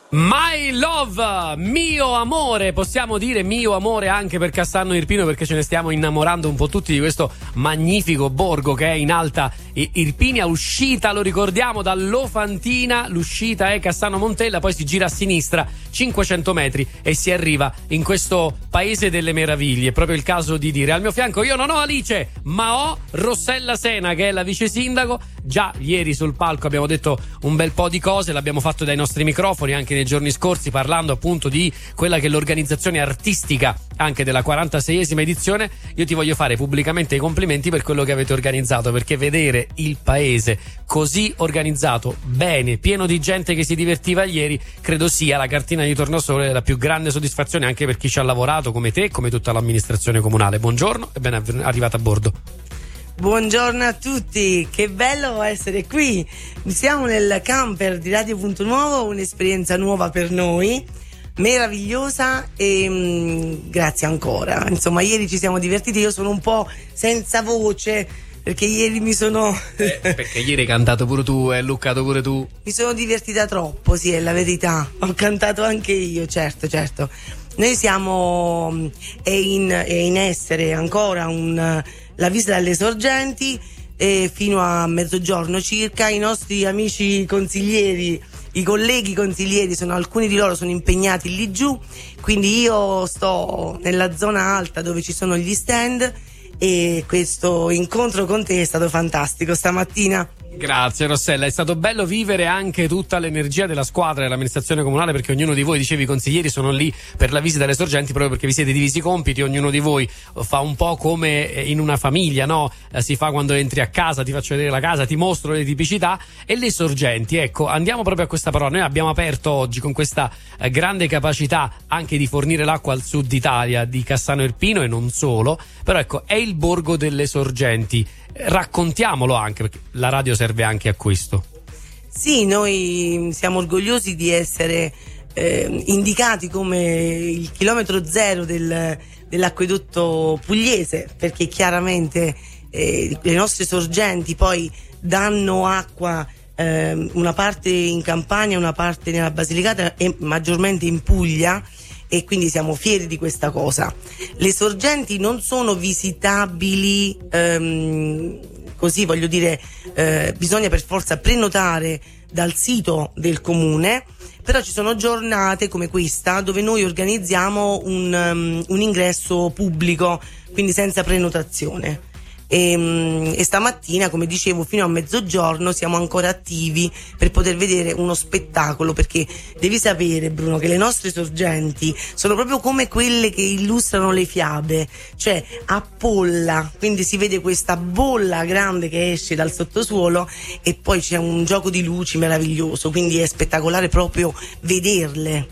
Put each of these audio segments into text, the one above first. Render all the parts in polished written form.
My love, mio amore, possiamo dire mio amore anche per Cassano Irpino, perché ce ne stiamo innamorando un po' tutti di questo magnifico borgo che è in Alta Irpinia. Uscita, lo ricordiamo, dall'Ofantina, l'uscita è Cassano Montella, poi si gira a sinistra 500 metri e si arriva in questo paese delle meraviglie. È proprio il caso di dire: al mio fianco io non ho Alice, ma ho Rossella Sena, che è la vice sindaco. Già ieri sul palco abbiamo detto un bel po' di cose, l'abbiamo fatto dai nostri microfoni anche nei giorni scorsi, parlando appunto di quella che è l'organizzazione artistica anche della 46esima edizione. Io ti voglio fare pubblicamente i complimenti per quello che avete organizzato, perché vedere il paese così organizzato, bene, pieno di gente che si divertiva ieri, credo sia la cartina di tornasole, la più grande soddisfazione anche per chi ci ha lavorato come te e come tutta l'amministrazione comunale. Buongiorno e ben arrivata a bordo. Buongiorno a tutti, che bello essere qui. Siamo nel camper di Radio Punto Nuovo, un'esperienza nuova per noi, meravigliosa, e grazie ancora. Insomma, ieri ci siamo divertiti, io sono un po' senza voce perché ieri mi sono perché ieri hai cantato pure tu e hai luccato pure tu. Mi sono divertita troppo, sì, è la verità. Ho cantato anche io, certo. Noi siamo è in essere ancora la visita alle sorgenti fino a mezzogiorno circa. I nostri amici consiglieri, i colleghi consiglieri, alcuni di loro sono impegnati lì giù, quindi io sto nella zona alta dove ci sono gli stand, e questo incontro con te è stato fantastico stamattina. Grazie Rossella, è stato bello vivere anche tutta l'energia della squadra dell'amministrazione comunale, perché ognuno di voi, dicevi, i consiglieri sono lì per la visita alle sorgenti proprio perché vi siete divisi i compiti, ognuno di voi fa un po' come in una famiglia, no? Si fa quando entri a casa, ti faccio vedere la casa, ti mostro le tipicità. E le sorgenti, ecco, andiamo proprio a questa parola. Noi abbiamo aperto oggi con questa grande capacità anche di fornire l'acqua al sud Italia di Cassano Irpino e non solo, però ecco, è il borgo delle sorgenti. Raccontiamolo anche, perché la radio serve anche a questo. Sì, noi siamo orgogliosi di essere indicati come il chilometro zero dell'acquedotto pugliese, perché chiaramente le nostre sorgenti poi danno acqua una parte in Campania, una parte nella Basilicata e maggiormente in Puglia, e quindi siamo fieri di questa cosa. Le sorgenti non sono visitabili così, voglio dire, bisogna per forza prenotare dal sito del comune, però ci sono giornate come questa dove noi organizziamo un ingresso pubblico, quindi senza prenotazione. E stamattina, come dicevo, fino a mezzogiorno siamo ancora attivi per poter vedere uno spettacolo, perché devi sapere, Bruno, che le nostre sorgenti sono proprio come quelle che illustrano le fiabe, cioè a polla, quindi si vede questa bolla grande che esce dal sottosuolo e poi c'è un gioco di luci meraviglioso, quindi è spettacolare proprio vederle.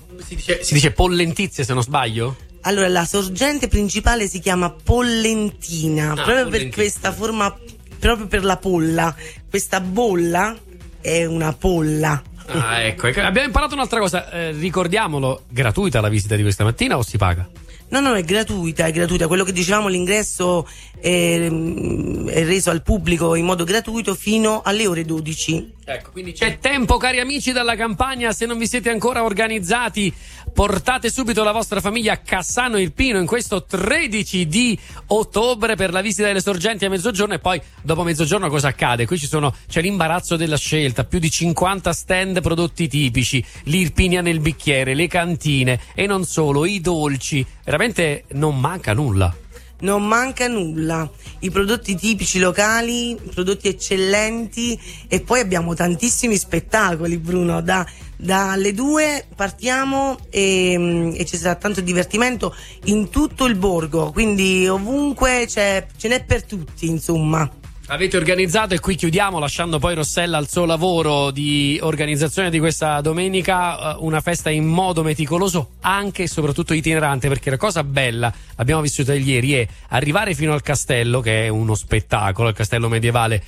Si dice pollentizie, se non sbaglio? Allora, la sorgente principale si chiama Pollentina, proprio per questa forma, proprio per la polla. Questa bolla è una polla. Ah, ecco, abbiamo imparato un'altra cosa, ricordiamolo, gratuita la visita di questa mattina o si paga? No, è gratuita. Quello che dicevamo, l'ingresso è reso al pubblico in modo gratuito fino alle ore 12. Ecco, quindi c'è tempo, cari amici della Campania, se non vi siete ancora organizzati, portate subito la vostra famiglia a Cassano Irpino in questo 13 di ottobre per la visita delle sorgenti a mezzogiorno. E poi dopo mezzogiorno cosa accade? Qui c'è l'imbarazzo della scelta, più di 50 stand prodotti tipici, l'Irpinia nel bicchiere, le cantine e non solo, i dolci, veramente non manca nulla. Non manca nulla, i prodotti tipici locali, prodotti eccellenti, e poi abbiamo tantissimi spettacoli, Bruno. Dalle 2 partiamo e ci sarà tanto divertimento in tutto il borgo, quindi ovunque ce n'è per tutti, insomma. Avete organizzato, e qui chiudiamo lasciando poi Rossella al suo lavoro di organizzazione di questa domenica, una festa in modo meticoloso, anche e soprattutto itinerante, perché la cosa bella, l'abbiamo vissuta ieri, è arrivare fino al castello, che è uno spettacolo, il castello medievale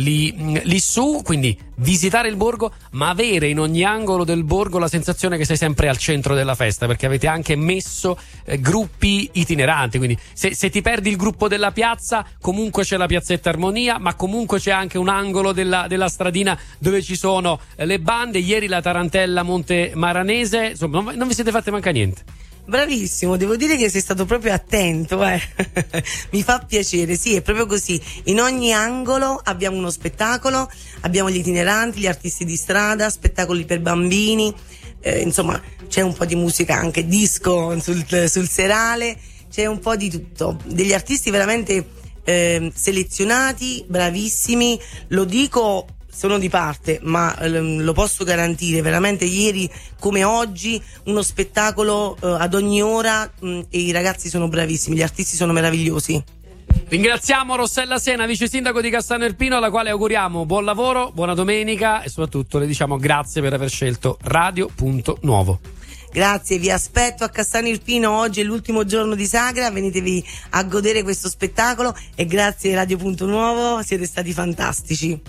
lì su, quindi visitare il borgo, ma avere in ogni angolo del borgo la sensazione che sei sempre al centro della festa, perché avete anche messo gruppi itineranti, quindi se ti perdi il gruppo della piazza, comunque c'è la piazzetta Armonia, mia, ma comunque c'è anche un angolo della stradina dove ci sono le bande. Ieri la Tarantella Monte Maranese, insomma non vi siete fatte manca niente. Bravissimo, devo dire che sei stato proprio attento, mi fa piacere, sì, è proprio così. In ogni angolo abbiamo uno spettacolo, abbiamo gli itineranti, gli artisti di strada, spettacoli per bambini, insomma c'è un po' di musica, anche disco sul serale, c'è un po' di tutto, degli artisti veramente selezionati, bravissimi, lo dico, sono di parte, ma lo posso garantire, veramente ieri come oggi uno spettacolo ad ogni ora, e i ragazzi sono bravissimi, gli artisti sono meravigliosi. Ringraziamo Rossella Sena, vice sindaco di Cassano Irpino, alla quale auguriamo buon lavoro, buona domenica e soprattutto le diciamo grazie per aver scelto Radio.Nuovo. Grazie, vi aspetto a Cassano Irpino, oggi è l'ultimo giorno di Sagra, venitevi a godere questo spettacolo e grazie Radio.Nuovo, siete stati fantastici.